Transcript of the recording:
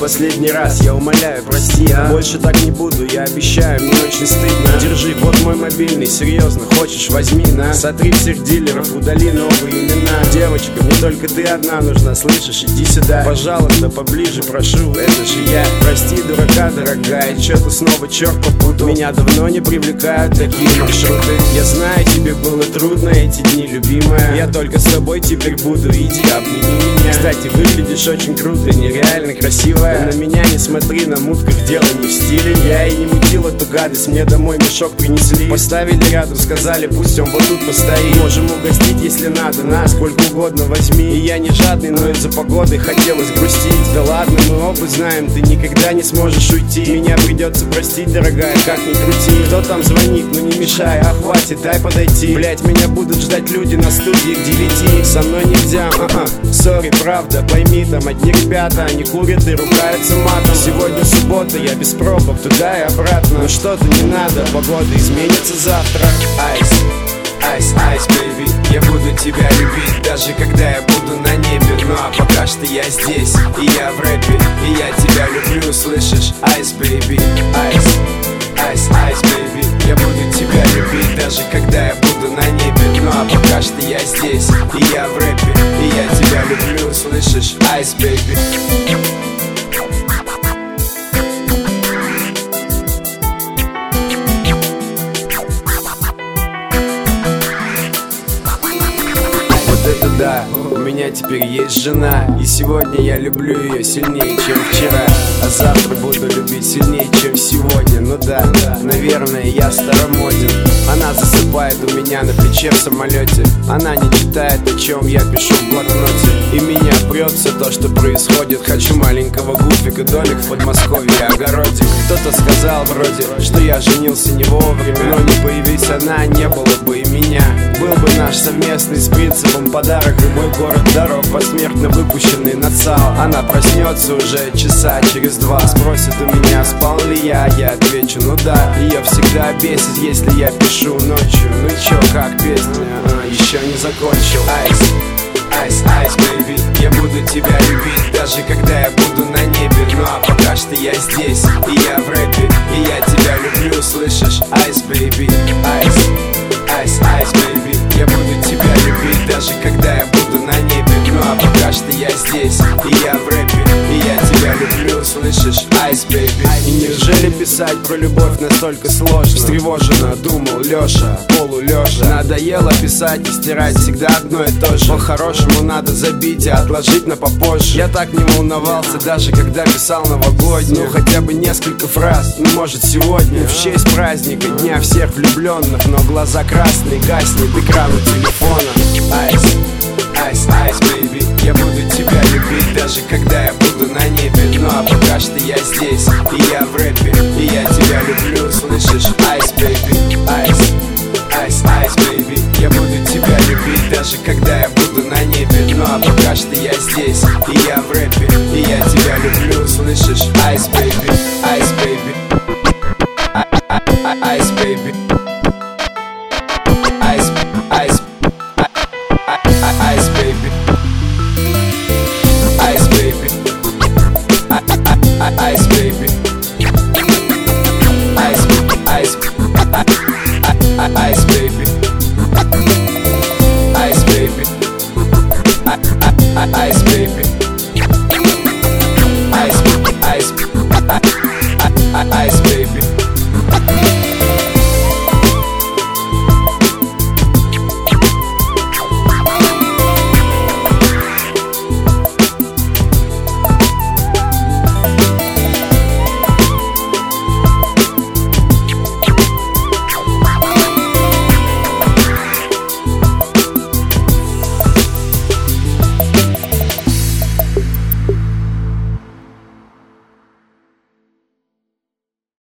последний раз, я умоляю, прости, а? Больше так не буду, я обещаю, мне очень стыдно. Держи, вот мой мобильный, серьезно, хочешь, возьми, на. Сотри всех дилеров, удали новые имена. Девочка, мне только ты одна нужна, слышишь, иди сюда. Пожалуйста, поближе, прошу, это же я. Прости, дурака, дорогая, чё-то снова черт попутал. Меня давно не привлекают такие маршруты. Я знаю, тебе было трудно эти дни, любимая. Я только с тобой теперь буду, иди, обними меня. Кстати, выглядишь очень круто, нереально красивая. На меня не смотри, на мутках дело не в стиле. Я и не мутил эту гадость, мне домой мешок принесли. Поставили рядом, сказали, пусть он вот тут постоит. Можем угостить, если надо, на, сколько угодно возьми. И я не жадный, но из-за погоды хотелось грустить. Да ладно, мы оба знаем, ты никогда не сможешь уйти. Меня придется простить, дорогая, как ни крути. Кто там звонит, ну не мешай, а хватит, дай подойти. Блять, меня будут ждать люди на студии к 9. Со мной нельзя, сори, правда, пойми, там одни ребята, они курят и ругаются матом. Сегодня суббота, я без пробок, туда и обратно. Но что-то не надо, погода изменится завтра. Айс, айс, айс, бэйби, я буду тебя любить, даже когда я буду на небе. Ну а пока что я здесь, и я в рэпе, и я тебя люблю, слышишь? Айс, бэйби, айс, айс, айс, бэйби, я буду тебя любить, даже когда я буду на небе. Ну а пока что я здесь, и я в рэпе, и я тебя люблю, слышишь? Айс, бэйби. Это да, у меня теперь есть жена, и сегодня я люблю ее сильнее, чем вчера. А завтра буду любить сильнее, чем сегодня. Ну да, наверное, я старомоден. Она засыпает у меня на плече в самолете. Она не читает, о чем я пишу в блокноте. И меня прет все то, что происходит. Хочу маленького гуфика, домик в Подмосковье, огородик. Кто-то сказал вроде, что я женился не вовремя. Но не появись она, не было бы и меня. Был бы наш совместный с принципом подарок. Любой город дорог, посмертно выпущенный на ЦАО. Она проснется уже часа через 2. Спросит у меня, спал ли я отвечу, ну да. Ее всегда бесит, если я пишу ночью. Ну чё, как песня, еще не закончил. Айс, айс, айс, бэйби, я буду тебя любить, даже когда я буду на небе. Ну а пока что я здесь, и я в рэпе, и я тебя люблю, слышишь? Айс, бэйби, айс, айс, айс, бэйби, я буду тебя любить, даже когда я буду на небе. Ну а пока что я здесь, и я в рэпе, и я тебя люблю, слышишь? Айс, бэйби. И неужели писать про любовь настолько сложно? Встревоженно думал Лёша, полулежа. Надоело писать и стирать всегда одно и то же. По-хорошему надо забить и отложить на попозже. Я так не волновался, даже когда писал новогоднюю. Ну хотя бы несколько фраз, ну может сегодня в честь праздника, дня всех влюбленных. Но глаза красные, гаснет экран у телефона. Айс, айс, айс, бэйби, я буду тебя любить, даже когда я буду на небе. Ну а пока что я здесь, и я в рэпе, и я тебя люблю, слышишь? Айс, бэйби, айс, айс, айс, бэйби, я буду тебя любить, даже когда я буду на небе. Ну а пока что я здесь, и я в рэпе, и я тебя люблю, слышишь? Айс, бэйби, айс, бэйби, айс, бэйби, айс, айс, айс, бэйби, айс, бэйби, айс, бэйби, айс, айс, айс, бэйби, айс, бэйби, айс, бэйби.